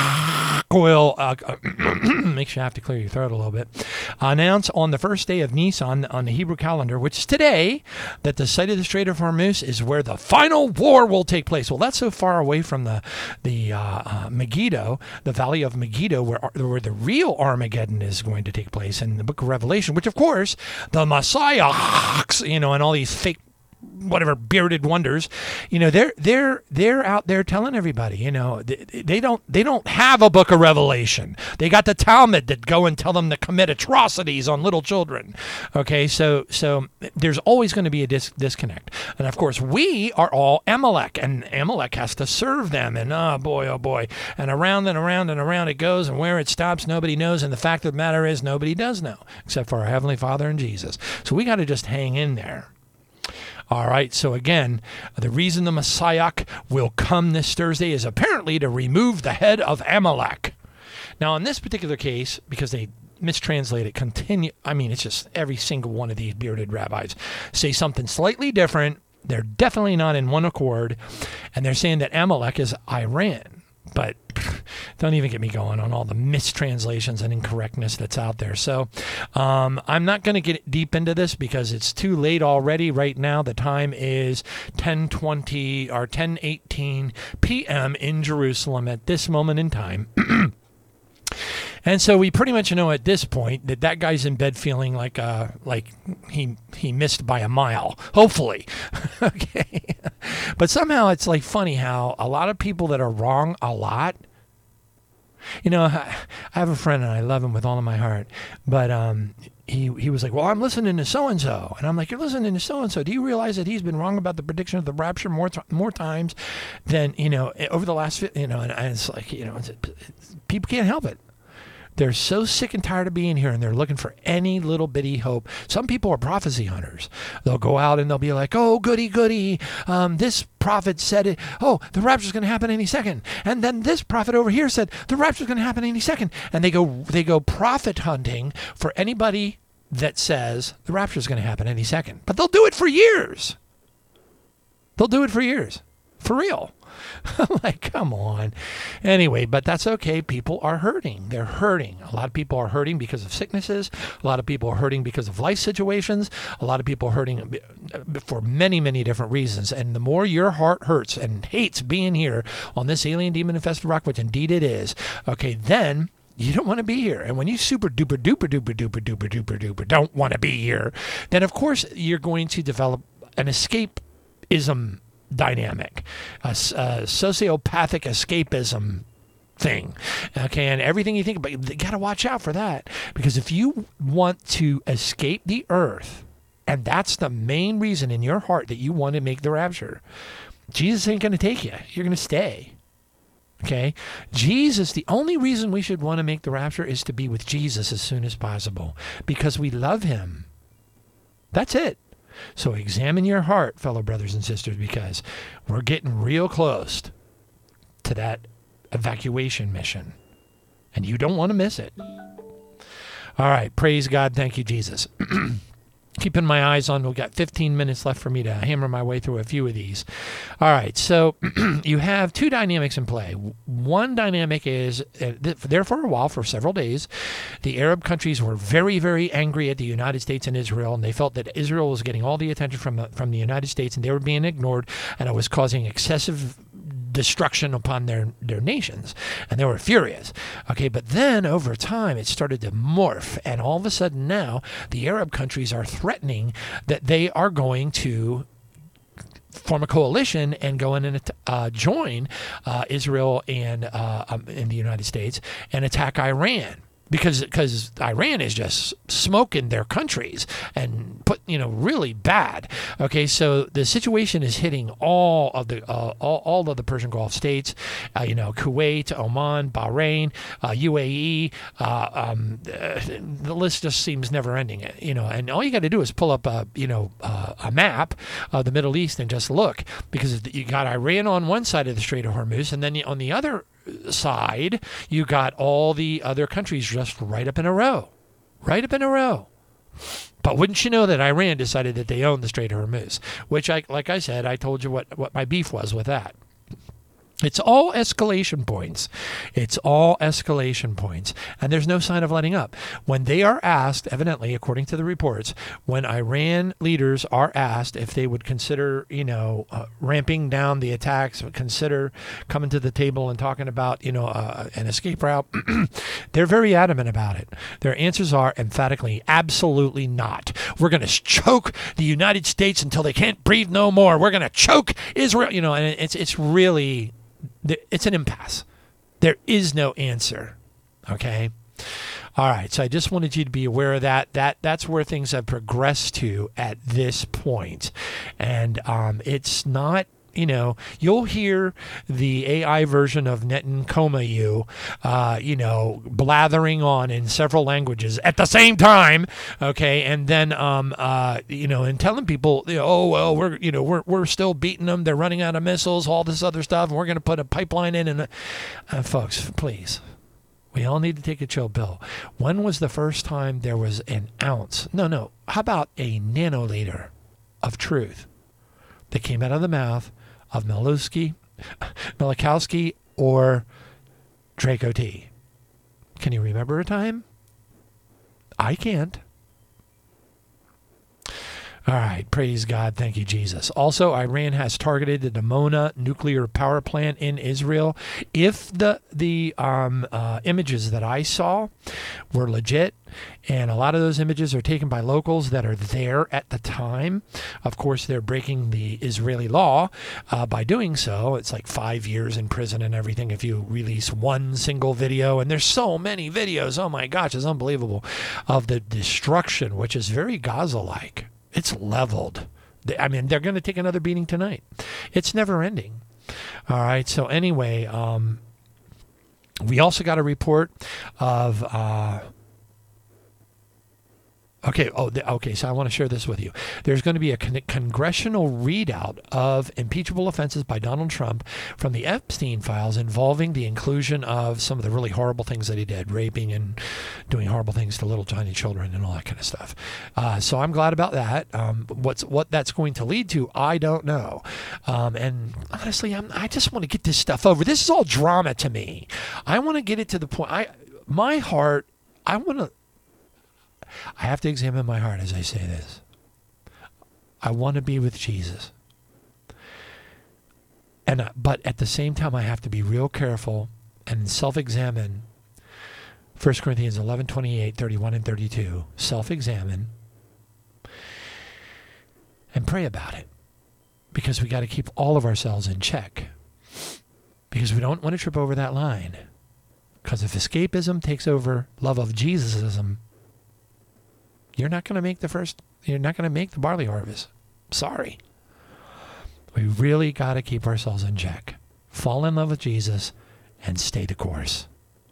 will, uh, makes you have to clear your throat a little bit, announce on the first day of Nisan on the Hebrew calendar, which is today, that the site of the Strait of Hormuz is where the final war will take place. Well, that's so far away from the the uh, uh, Megiddo, the Valley of Megiddo, where where the real Armageddon is going to take place in the Book of Revelation, which, of course, the Messiah, you know, and all these fake whatever bearded wonders, you know, they're they're they're out there telling everybody, you know, they, they don't they don't have a Book of Revelation. They got the Talmud that go and tell them to commit atrocities on little children. Okay, so so there's always going to be a dis- disconnect, and of course we are all Amalek, and Amalek has to serve them, and oh boy, oh boy, and around and around and around it goes, and where it stops nobody knows, and the fact of the matter is nobody does know except for our Heavenly Father and Jesus. So we got to just hang in there. All right, so again, the reason the Messiah will come this Thursday is apparently to remove the head of Amalek. Now, in this particular case, because they mistranslate it, continue, I mean, it's just every single one of these bearded rabbis say something slightly different. They're definitely not in one accord, and they're saying that Amalek is Iran. But don't even get me going on all the mistranslations and incorrectness that's out there. So um, I'm not going to get deep into this because it's too late already. Right now, the time is ten twenty or ten eighteen p.m. in Jerusalem at this moment in time. And so we pretty much know at this point that that guy's in bed feeling like uh like he he missed by a mile, hopefully. Okay. But somehow it's like funny how a lot of people that are wrong a lot. You know, I have a friend and I love him with all of my heart, but um he he was like, well, I'm listening to so-and-so. And I'm like, you're listening to so-and-so. Do you realize that he's been wrong about the prediction of the rapture more t- more times than, you know, over the last, you know, and it's like, you know, it's, it's, people can't help it. They're so sick and tired of being here, and they're looking for any little bitty hope. Some people are prophecy hunters. They'll go out and they'll be like, oh, goody, goody. Um, this prophet said it. Oh, the rapture's going to happen any second. And then this prophet over here said the rapture's going to happen any second. And they go they go prophet hunting for anybody that says the rapture's going to happen any second. But they'll do it for years. They'll do it for years. For real. I'm like, come on. Anyway, but that's okay. People are hurting. They're hurting. A lot of people are hurting because of sicknesses. A lot of people are hurting because of life situations. A lot of people are hurting for many, many different reasons. And the more your heart hurts and hates being here on this alien demon-infested rock, which indeed it is, okay, then you don't want to be here. And when you super duper duper duper duper duper duper duper don't want to be here, then of course you're going to develop an escapism dynamic, a, a sociopathic escapism thing. Okay, and everything you think about, you got to watch out for that, because if you want to escape the earth, and that's the main reason in your heart that you want to make the rapture, Jesus ain't going to take you. You're going to stay. Okay, Jesus, the only reason we should want to make the rapture is to be with Jesus as soon as possible, because we love him. That's it. So examine your heart, fellow brothers and sisters, because we're getting real close to that evacuation mission, and you don't want to miss it. All right, praise God. Thank you, Jesus. Keeping my eyes on, we've got fifteen minutes left for me to hammer my way through a few of these. All right, so you have two dynamics in play. One dynamic is, uh, th- there for a while, for several days, the Arab countries were very, very angry at the United States and Israel, and they felt that Israel was getting all the attention from the, from the United States, and they were being ignored, and it was causing excessive destruction upon their, their nations, and they were furious. Okay, but then over time it started to morph, and all of a sudden now the Arab countries are threatening that they are going to form a coalition and go in and uh, join uh, Israel and uh, um, in the United States and attack Iran. Because because Iran is just smoking their countries and put you know really bad. Okay, so the situation is hitting all of the uh, all, all of the Persian Gulf states. Uh, you know, Kuwait, Oman, Bahrain, uh, U A E. Uh, um, uh, the list just seems never ending. You know, and all you got to do is pull up a you know uh, a map of the Middle East and just look, because you got Iran on one side of the Strait of Hormuz, and then on the other side, you got all the other countries just right up in a row, right up in a row. But wouldn't you know that Iran decided that they own the Strait of Hormuz, which, I, like I said, I told you what, what my beef was with that. It's all escalation points. It's all escalation points. And there's no sign of letting up. When they are asked, evidently, according to the reports, when Iran leaders are asked if they would consider, you know, uh, ramping down the attacks, consider coming to the table and talking about, you know, uh, an escape route, they're very adamant about it. Their answers are emphatically, absolutely not. We're going to choke the United States until they can't breathe no more. We're going to choke Israel. You know, and it's it's really... It's an impasse. There is no answer. Okay? All right. So I just wanted you to be aware of that. That that's where things have progressed to at this point. And um, it's not, you know, you'll hear the A I version of Netanyahu, uh, you know, blathering on in several languages at the same time, okay, and then, um, uh, you know, and telling people, you know, oh well, we're, you know, we're we're still beating them. They're running out of missiles, all this other stuff, and we're going to put a pipeline in. And uh, folks, please, we all need to take a chill pill. When was the first time there was an ounce? No, no. How about a nanoliter of truth that came out of the mouth of Milewski, Milikowski, or Draco T? Can you remember a time? I can't. All right, praise God. Thank you, Jesus. Also, Iran has targeted the Dimona nuclear power plant in Israel. If the the um, uh, images that I saw were legit, and a lot of those images are taken by locals that are there at the time, of course, they're breaking the Israeli law uh, by doing so. It's like five years in prison and everything if you release one single video. And there's so many videos. Oh, my gosh, it's unbelievable, of the destruction, which is very Gaza-like. It's leveled. I mean, they're going to take another beating tonight. It's never ending. All right. So anyway, um, we also got a report of... Uh, Okay. Oh, okay. So I want to share this with you. There's going to be a con- congressional readout of impeachable offenses by Donald Trump from the Epstein files involving the inclusion of some of the really horrible things that he did, raping and doing horrible things to little tiny children and all that kind of stuff. Uh, so I'm glad about that. Um, what's what that's going to lead to, I don't know. Um, and honestly, I'm, I just want to get this stuff over. This is all drama to me. I want to get it to the point. I my heart. I want to. I have to examine my heart as I say this. I want to be with Jesus. And uh, but at the same time, I have to be real careful and self-examine. First Corinthians eleven, twenty-eight, thirty-one, and thirty-two. Self-examine and pray about it. Because we got to keep all of ourselves in check. Because we don't want to trip over that line. Because if escapism takes over love of Jesusism, you're not going to make the first, you're not going to make the barley harvest. Sorry. We really got to keep ourselves in check. Fall in love with Jesus and stay the course.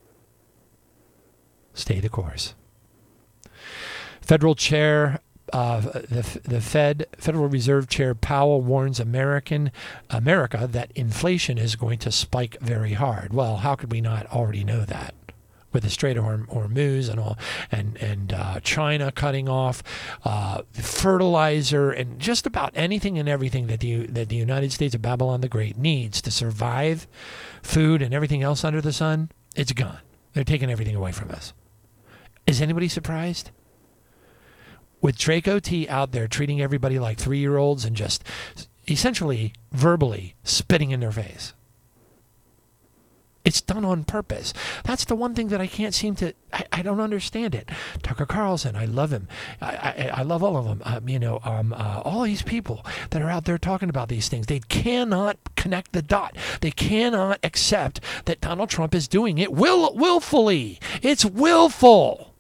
Stay the course. Federal Chair, uh, the the Fed, Federal Reserve Chair Powell warns American America that inflation is going to spike very hard. Well, how could we not already know that? With the Strait of Hormuz and all, and and uh, China cutting off uh, fertilizer and just about anything and everything that the that the United States of Babylon the Great needs to survive, food and everything else under the sun, it's gone. They're taking everything away from us. Is anybody surprised? With Draco T out there treating everybody like three-year-olds and just essentially verbally spitting in their face. It's done on purpose. That's the one thing that I can't seem to, I, I don't understand it. Tucker Carlson, I love him. I, I, I love all of them. Um, you know, um, uh, all these people that are out there talking about these things, they cannot connect the dot. They cannot accept that Donald Trump is doing it will, willfully. It's willful.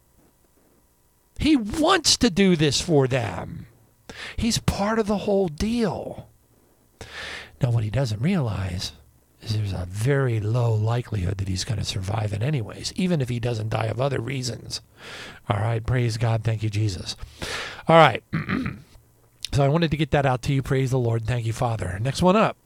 He wants to do this for them. He's part of the whole deal. Now, what he doesn't realize is there's a very low likelihood that he's going to survive it anyways, even if he doesn't die of other reasons. All right, praise God. Thank you, Jesus. All right. So I wanted to get that out to you. Praise the Lord. Thank you, Father. Next one up.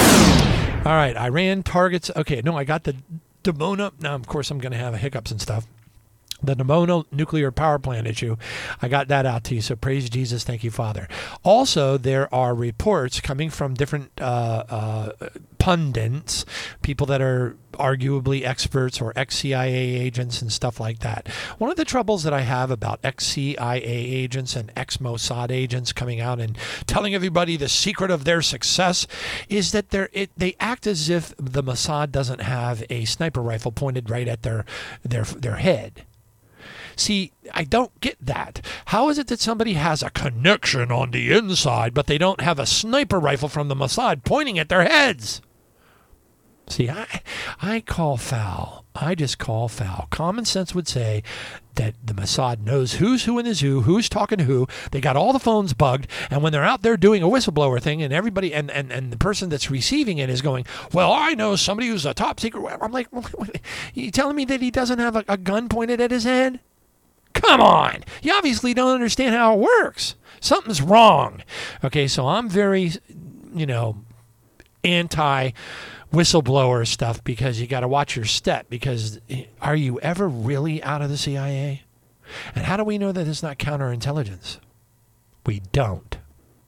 All right, Iran targets. Okay, no, I got the Dimona. Now, of course, I'm going to have hiccups and stuff. The Dimona nuclear power plant issue, I got that out to you. So praise Jesus. Thank you, Father. Also, there are reports coming from different uh, uh, pundits, people that are arguably experts or ex-C I A agents and stuff like that. One of the troubles that I have about ex-C I A agents and ex-Mossad agents coming out and telling everybody the secret of their success is that they're, it, they act as if the Mossad doesn't have a sniper rifle pointed right at their their their head. See, I don't get that. How is it that somebody has a connection on the inside, but they don't have a sniper rifle from the Mossad pointing at their heads? See, I, I call foul. I just call foul. Common sense would say that the Mossad knows who's who in the zoo, who's talking to who. They got all the phones bugged, and when they're out there doing a whistleblower thing, and everybody and, and, and the person that's receiving it is going, well, I know somebody who's a top secret. I'm like, you telling me that he doesn't have a, a gun pointed at his head? Come on. You obviously don't understand how it works. Something's wrong. Okay, so I'm very, you know, anti whistleblower stuff because you got to watch your step, because are you ever really out of the C I A? And how do we know that it's not counterintelligence? We don't.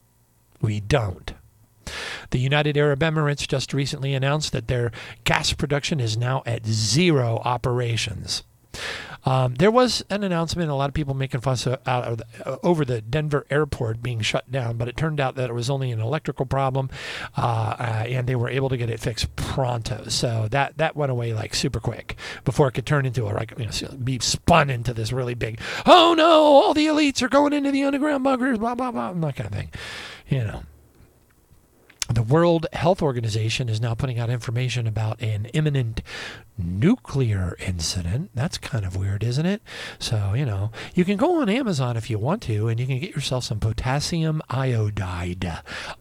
We don't. The United Arab Emirates just recently announced that their gas production is now at zero operations. Um, there was an announcement, a lot of people making fuss out of the, uh, over the Denver airport being shut down, but it turned out that it was only an electrical problem, uh, uh, and they were able to get it fixed pronto. So that, that went away like super quick before it could turn into a, like, you know, be spun into this really big, oh no, all the elites are going into the underground bunkers, blah, blah, blah, and that kind of thing, you know. The World Health Organization is now putting out information about an imminent nuclear incident. That's kind of weird, isn't it? So, you know, you can go on Amazon if you want to, and you can get yourself some potassium iodide.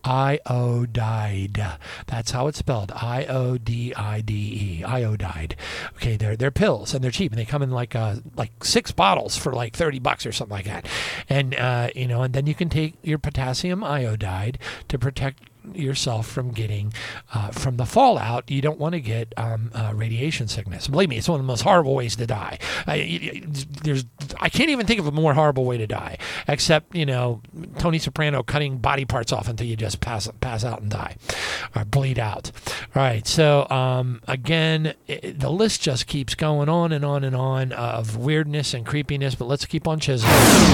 Iodide. That's how it's spelled. I O D I D E. Iodide. Okay, they're they're pills, and they're cheap, and they come in like uh, like six bottles for like thirty bucks or something like that. And, uh, you know, and then you can take your potassium iodide to protect yourself from getting uh, from the fallout. You don't want to get um, uh, radiation sickness. Believe me, it's one of the most horrible ways to die. I, there's, I can't even think of a more horrible way to die, except, you know, Tony Soprano cutting body parts off until you just pass pass out and die or bleed out. All right, so um, again, it, the list just keeps going on and on and on of weirdness and creepiness, but let's keep on chiseling.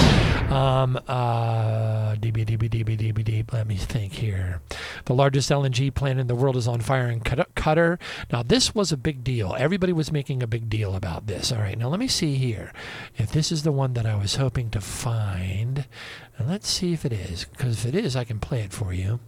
Um, uh, D B, D B, D B, D B, D B, let me think here. The largest L N G plant in the world is on fire in Qatar. Now, this was a big deal. Everybody was making a big deal about this. All right, now let me see here if this is the one that I was hoping to find. And let's see if it is, because if it is, I can play it for you.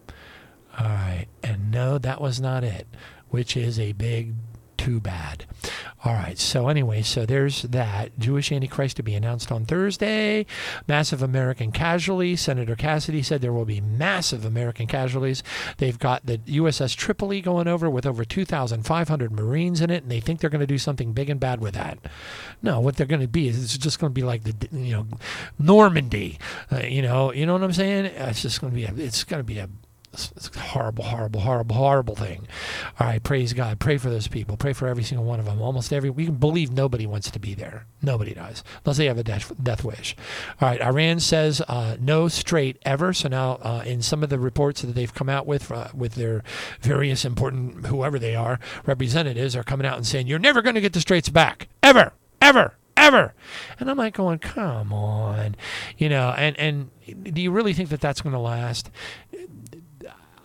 All right, and no, that was not it, which is a big too bad. All right, so anyway, so there's that. Jewish Antichrist to be announced on Thursday. Massive American casualties. Senator Cassidy said there will be massive American casualties. They've got the U S S Tripoli going over with over two thousand five hundred Marines in it, and they think they're going to do something big and bad with that. No, what they're going to be is it's just going to be like the, you know, Normandy. Uh, you know, you know what I'm saying? It's just going to be a, it's going to be a It's a horrible, horrible, horrible, horrible thing. All right, praise God. Pray for those people. Pray for every single one of them. Almost every, we can believe nobody wants to be there. Nobody does, unless they have a death, death wish. All right, Iran says uh, no straight ever. So now uh, in some of the reports that they've come out with, uh, with their various important, whoever they are, representatives are coming out and saying, you're never going to get the straights back. Ever, ever. Ever. And I'm like going, come on. You know, and, and do you really think that that's going to last?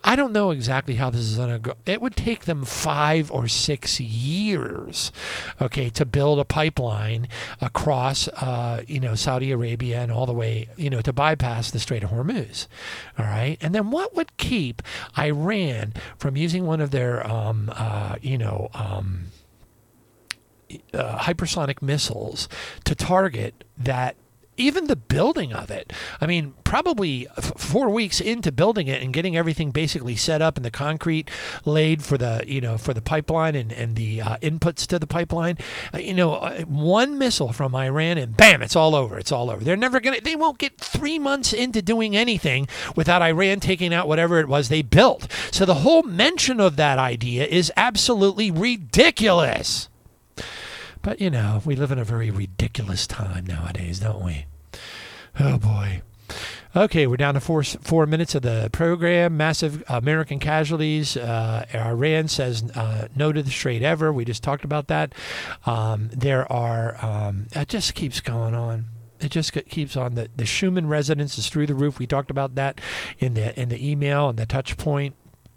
I don't know exactly how this is going to go. It would take them five or six years, okay, to build a pipeline across, uh, you know, Saudi Arabia and all the way, you know, to bypass the Strait of Hormuz. All right. And then what would keep Iran from using one of their, um, uh, you know, um, uh, hypersonic missiles to target that? Even the building of it. I mean, probably f- four weeks into building it and getting everything basically set up and the concrete laid for the, you know, for the pipeline and, and the uh, inputs to the pipeline. Uh, you know, uh, one missile from Iran and bam, it's all over. It's all over. They're never going to, they won't get three months into doing anything without Iran taking out whatever it was they built. So the whole mention of that idea is absolutely ridiculous. But, you know, we live in a very ridiculous time nowadays, don't we? Oh, boy. Okay, we're down to four four minutes of the program. Massive American casualties. Uh, Iran says uh, no to the Strait ever. We just talked about that. Um, there are, um, it just keeps going on. It just keeps on. The, the Schumann residence is through the roof. We talked about that in the, in the email and the touch point.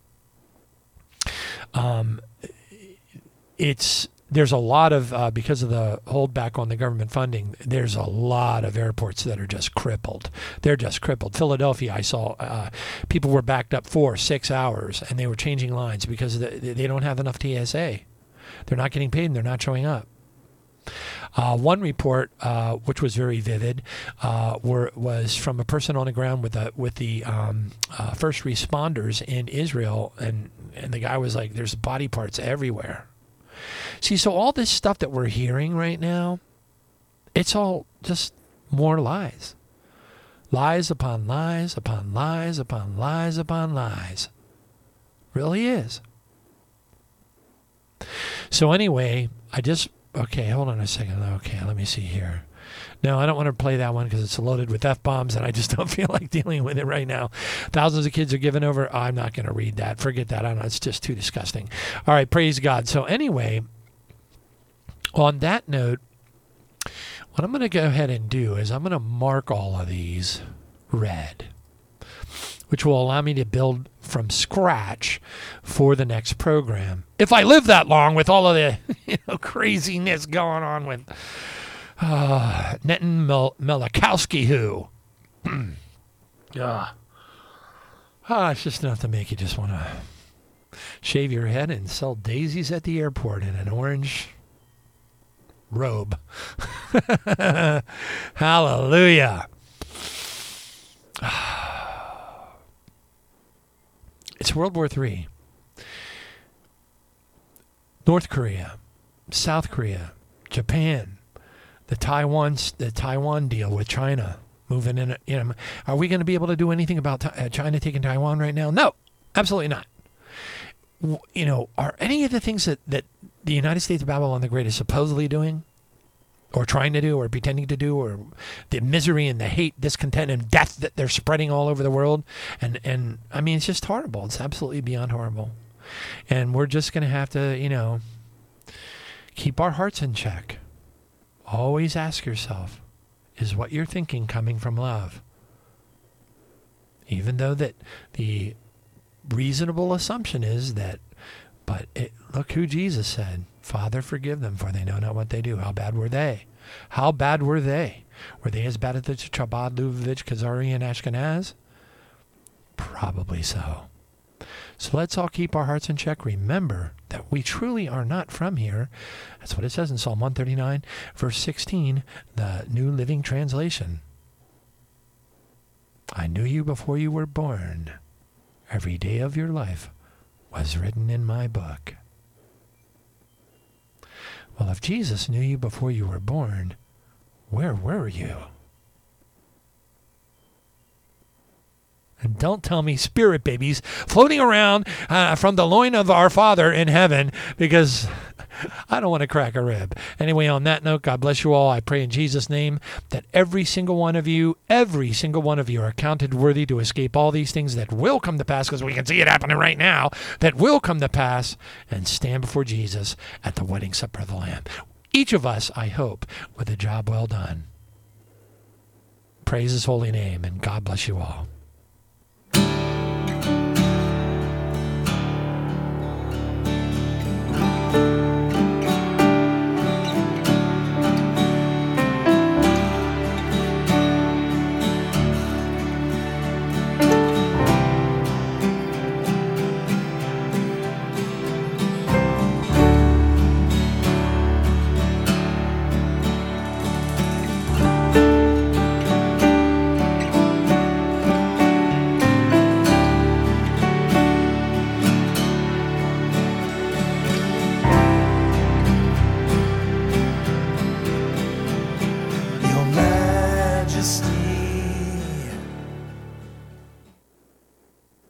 Um, it's... There's a lot of, uh, because of the holdback on the government funding, there's a lot of airports that are just crippled. They're just crippled. Philadelphia, I saw uh, people were backed up four, six hours, and they were changing lines because the, they don't have enough T S A. They're not getting paid, and they're not showing up. Uh, one report, uh, which was very vivid, uh, were, was from a person on the ground with the with the um, uh, first responders in Israel, and and the guy was like, "There's body parts everywhere." See, so all this stuff that we're hearing right now, it's all just more lies. Lies upon lies upon lies upon lies upon lies. Really is. So anyway, I just, okay, hold on a second. Okay, let me see here. No, I don't want to play that one because it's loaded with F-bombs and I just don't feel like dealing with it right now. Thousands of kids are given over. Oh, I'm not going to read that. Forget that. I don't know. It's just too disgusting. All right, praise God. So anyway, on that note, what I'm going to go ahead and do is I'm going to mark all of these red, which will allow me to build from scratch for the next program. If I live that long with all of the you know, craziness going on with uh, Netan Mel- Melikowski, who, ah, ah, it's just enough to make you just want to shave your head and sell daisies at the airport in an orange robe. Hallelujah. It's World War Three. North Korea, South Korea, Japan, the Taiwan, the Taiwan deal with China moving in. You know, are we going to be able to do anything about uh, China taking Taiwan right now? No, absolutely not. You know, are any of the things that, that the United States of Babylon the Great is supposedly doing, or trying to do, or pretending to do, or the misery and the hate, discontent, and death that they're spreading all over the world? And, and I mean, it's just horrible. It's absolutely beyond horrible. And we're just going to have to, you know, keep our hearts in check. Always ask yourself, is what you're thinking coming from love? Even though that the reasonable assumption is that, but it, look who Jesus said, Father, forgive them, for they know not what they do. How bad were they? How bad were they? Were they as bad as the Chabad, Lubavitch, Khazari, and Ashkenaz? Probably so. So let's all keep our hearts in check. Remember that we truly are not from here. That's what it says in Psalm one thirty-nine, verse sixteen, the New Living Translation. I knew you before you were born. Every day of your life was written in my book. Well, if Jesus knew you before you were born, where were you? And don't tell me spirit babies floating around uh, from the loin of our Father in heaven, because I don't want to crack a rib. Anyway, on that note, God bless you all. I pray in Jesus' name that every single one of you, every single one of you are counted worthy to escape all these things that will come to pass, because we can see it happening right now, that will come to pass, and stand before Jesus at the wedding supper of the Lamb. Each of us, I hope, with a job well done. Praise his holy name, and God bless you all. just